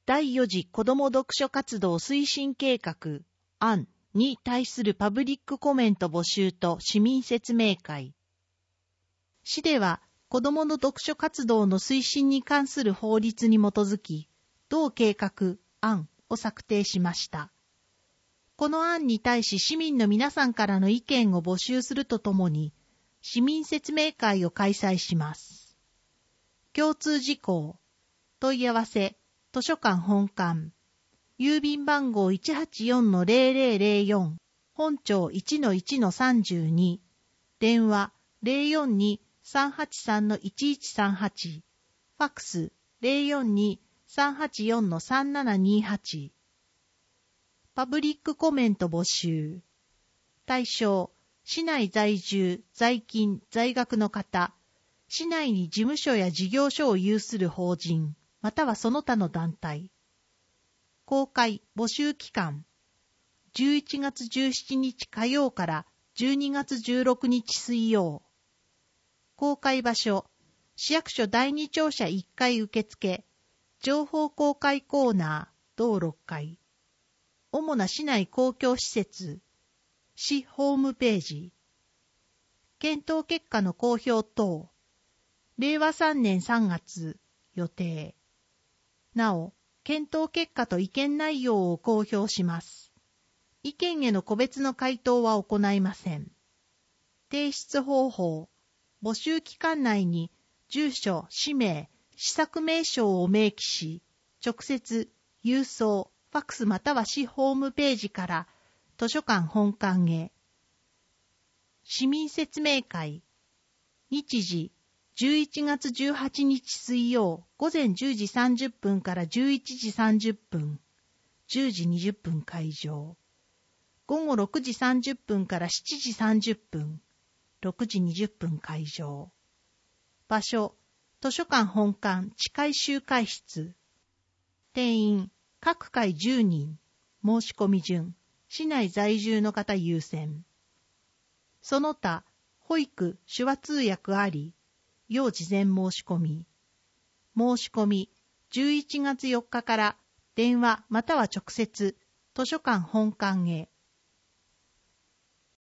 第4次子ども読書活動推進計画案に対するパブリックコメント募集と市民説明会。市では子どもの読書活動の推進に関する法律に基づき、同計画案を策定しました。この案に対し市民の皆さんからの意見を募集するとともに、市民説明会を開催します。共通事項、問い合わせ、図書館本館、郵便番号 184-0004、本庁 1-1-32、電話 042-383-1138、ファックス 042-384-3728。パブリックコメント募集。対象、市内在住、在勤、在学の方、市内に事務所や事業所を有する法人、またはその他の団体。公開募集期間、11月17日火曜から12月16日水曜。公開場所、市役所第2庁舎1階受付、情報公開コーナー、同6階。主な市内公共施設、市ホームページ。検討結果の公表等。令和3年3月予定。なお、検討結果と意見内容を公表します。意見への個別の回答は行いません。提出方法。募集期間内に住所、氏名、施策名称を明記し、直接、郵送、ファックスまたは市ホームページから図書館本館へ。市民説明会。日時、11月18日水曜午前10時30分から11時30分、10時20分会場。午後6時30分から7時30分、6時20分会場。場所、図書館本館地下集会室。定員、各回10人。申し込み順、市内在住の方優先。その他、保育、手話通訳あり、要事前申し込み。申し込み、11月4日から電話または直接、図書館本館へ。